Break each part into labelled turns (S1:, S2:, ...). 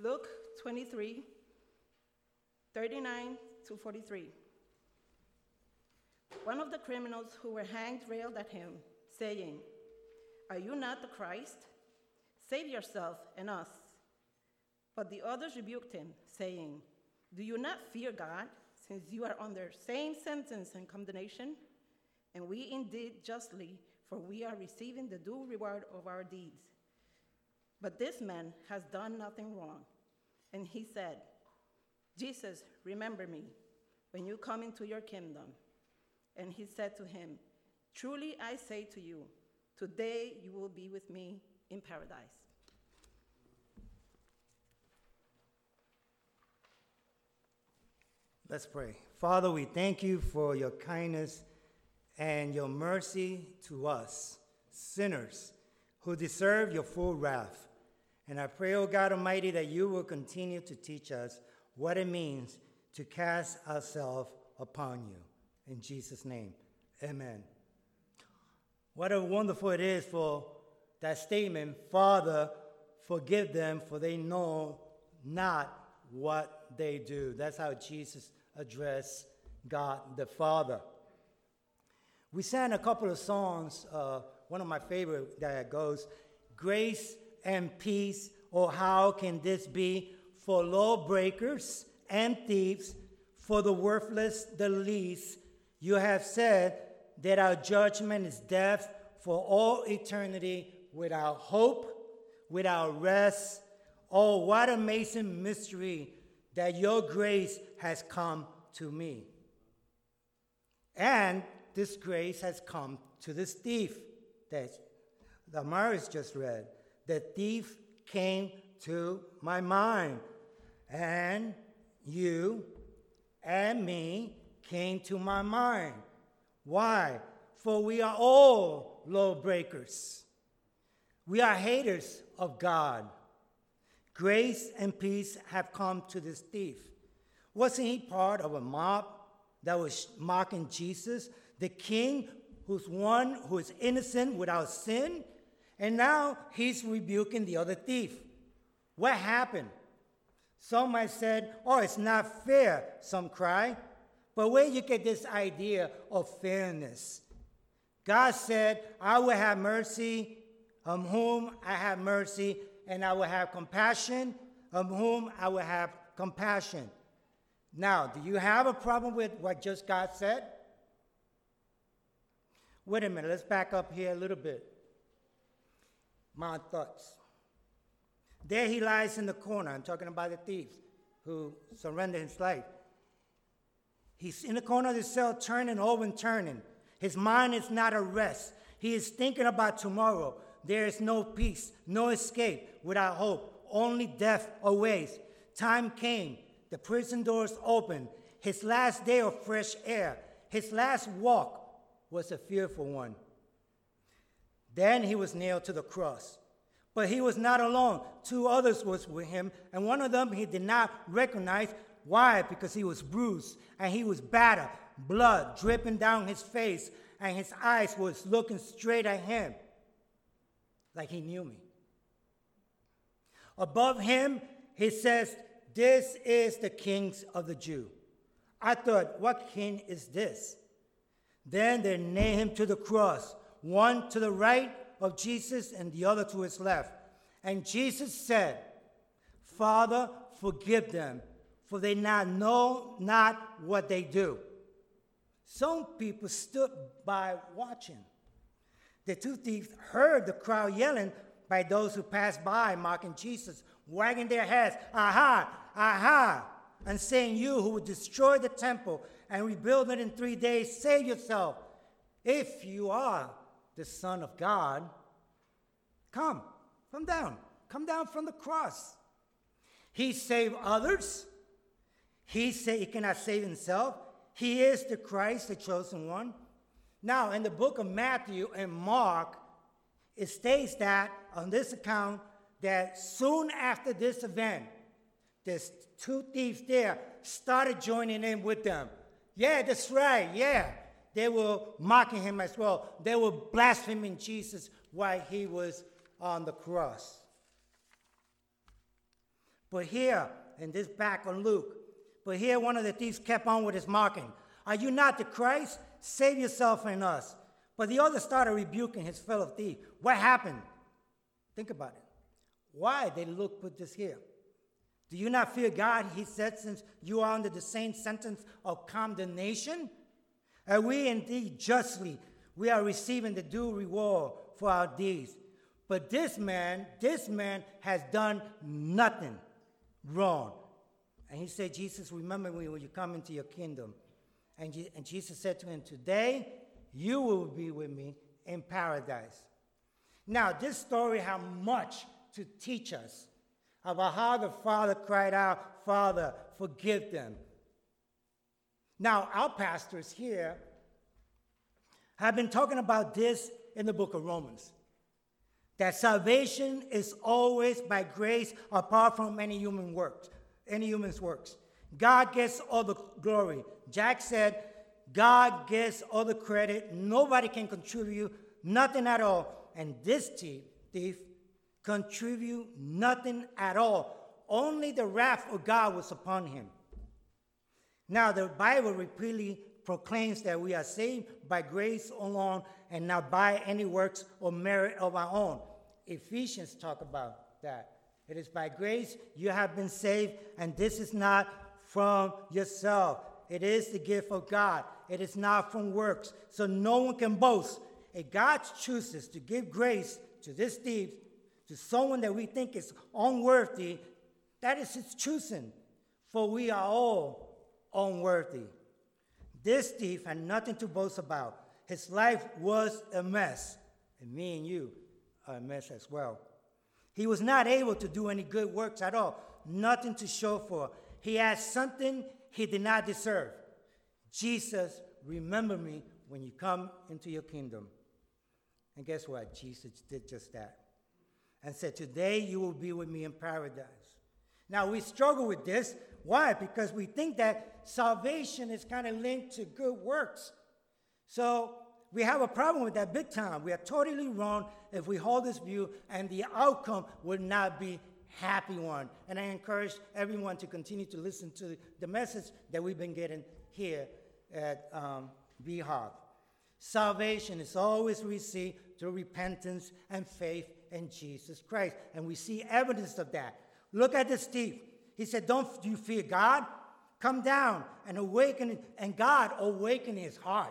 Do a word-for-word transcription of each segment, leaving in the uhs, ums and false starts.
S1: Luke twenty-three, thirty-nine to forty-three. One of the criminals who were hanged railed at him, saying, "Are you not the Christ? Save yourself and us." But the others rebuked him, saying, "Do you not fear God, since you are under same sentence and condemnation? And we indeed justly, for we are receiving the due reward of our deeds. But this man has done nothing wrong." And he said, "Jesus, remember me when you come into your kingdom." And he said to him, "Truly I say to you, today you will be with me in paradise."
S2: Let's pray. Father, we thank you for your kindness and your mercy to us, sinners, who deserve your full wrath. And I pray, O God Almighty, that you will continue to teach us what it means to cast ourselves upon you. In Jesus' name, amen. What a wonderful it is for that statement, "Father, forgive them, for they know not what they do." That's how Jesus addressed God the Father. We sang a couple of songs, uh, one of my favorite that goes, "Grace and peace, or how can this be, for lawbreakers and thieves, for the worthless, the least. You have said that our judgment is death for all eternity, without hope, without rest. Oh, what amazing mystery that your grace has come to me." And this grace has come to this thief that Damaris just read. The thief came to my mind, and you and me came to my mind. Why? For we are all lawbreakers. We are haters of God. Grace and peace have come to this thief. Wasn't he part of a mob that was mocking Jesus, the king who's one who is innocent without sin? And now he's rebuking the other thief. What happened? Some might said, "Oh, it's not fair," some cry. But where you get this idea of fairness? God said, "I will have mercy on whom I have mercy, and I will have compassion on whom I will have compassion." Now, do you have a problem with what just God said? Wait a minute, let's back up here a little bit. My thoughts. There he lies in the corner. I'm talking about the thief who surrendered his life. He's in the corner of the cell, turning over and turning. His mind is not at rest. He is thinking about tomorrow. There is no peace, no escape without hope. Only death awaits. Time came. The prison doors opened. His last day of fresh air, his last walk was a fearful one. Then he was nailed to the cross. But he was not alone. Two others was with him, and one of them he did not recognize. Why? Because he was bruised, and he was battered, blood dripping down his face, and his eyes was looking straight at him, like he knew me. Above him, he says, "This is the King of the Jews." I thought, what king is this? Then they nailed him to the cross, one to the right of Jesus and the other to his left. And Jesus said, "Father, forgive them, for they not know not what they do." Some people stood by watching. The two thieves heard the crowd yelling by those who passed by, mocking Jesus, wagging their heads, "Aha, aha," and saying, "You who would destroy the temple and rebuild it in three days, save yourself. If you are the Son of God, come, come down, come down from the cross." He saved others. He said he cannot save himself. He is the Christ, the chosen one. Now, in the book of Matthew and Mark, it states that on this account that soon after this event, there's two thieves there started joining in with them. Yeah, that's right, yeah. They were mocking him as well. They were blaspheming Jesus while he was on the cross. But here, and this back on Luke, but here one of the thieves kept on with his mocking. Are you not the Christ? Save yourself and us. But the other started rebuking his fellow thief. What happened? Think about it. Why did Luke put this here? Do you not fear God, he said, since you are under the same sentence of condemnation? Are we indeed justly, we are receiving the due reward for our deeds. But this man, this man has done nothing wrong. And he said, Jesus, remember me when you come into your kingdom. And, Je- and Jesus said to him, today you will be with me in paradise. Now, this story has much to teach us about how the Father cried out, Father, forgive them. Now, our pastors here have been talking about this in the book of Romans, that salvation is always by grace apart from any human works, any human's works. God gets all the glory. Jack said, God gets all the credit. Nobody can contribute nothing at all. And this thief, thief contribute nothing at all. Only the wrath of God was upon him. Now, the Bible repeatedly proclaims that we are saved by grace alone and not by any works or merit of our own. Ephesians talk about that. It is by grace you have been saved, and this is not from yourself. It is the gift of God. It is not from works, so no one can boast. If God chooses to give grace to this thief, to someone that we think is unworthy, that is his choosing, for we are all unworthy. This thief had nothing to boast about. His life was a mess, and me and you are a mess as well. He was not able to do any good works at all, nothing to show for. He had something he did not deserve. Jesus, remember me when you come into your kingdom. And guess what? Jesus did just that. And said, today you will be with me in paradise. Now, we struggle with this. Why? Because we think that salvation is kind of linked to good works. So we have a problem with that big time. We are totally wrong if we hold this view, and the outcome will not be happy one. And I encourage everyone to continue to listen to the message that we've been getting here at um, B H O G. Salvation is always received through repentance and faith in Jesus Christ. And we see evidence of that. Look at this thief. He said, don't you fear God? Come down and awaken, and God awakened his heart.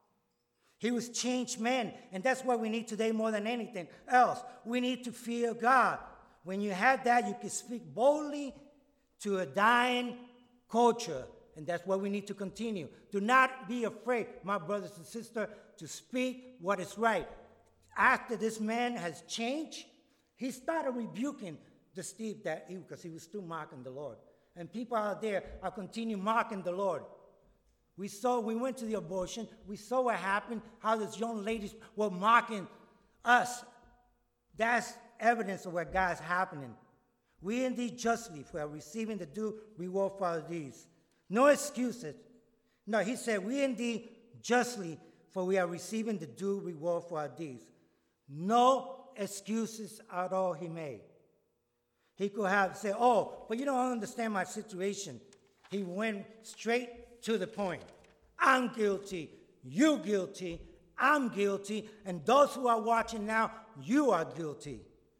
S2: He was changed man, and that's what we need today more than anything else. We need to fear God. When you have that, you can speak boldly to a dying culture, and that's what we need to continue. Do not be afraid, my brothers and sisters, to speak what is right. After this man has changed, he started rebuking the thief that he, because he was still mocking the Lord. And people out there are continuing mocking the Lord. We saw, we went to the abortion, we saw what happened, how those young ladies were mocking us. That's evidence of what God's happening. We indeed justly, if we are receiving the due reward for our deeds. No excuses. No, he said, we indeed justly, for we are receiving the due reward for our deeds. No excuses at all he made. He could have said, oh, but you don't understand my situation. He went straight to the point. I'm guilty. You guilty. I'm guilty. And those who are watching now, you are guilty.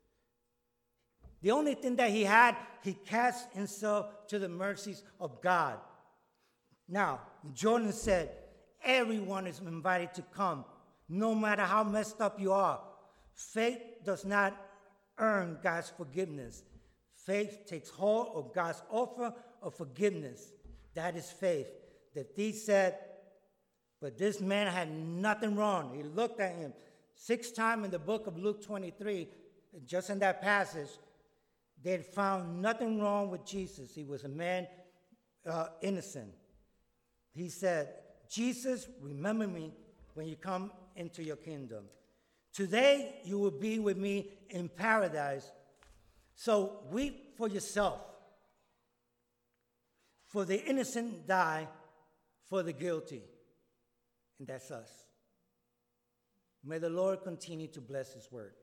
S2: The only thing that he had, he cast himself to the mercies of God. Now, Jordan said, everyone is invited to come, no matter how messed up you are. Faith does not earn God's forgiveness. Faith takes hold of God's offer of forgiveness. That is faith. The thief said, but this man had nothing wrong. He looked at him. Six times in the book of Luke twenty-three, just in that passage, they had found nothing wrong with Jesus. He was a man uh, innocent. He said, Jesus, remember me when you come into your kingdom. Today you will be with me in paradise. So weep for yourself. For the innocent die for the guilty. And that's us. May the Lord continue to bless his word.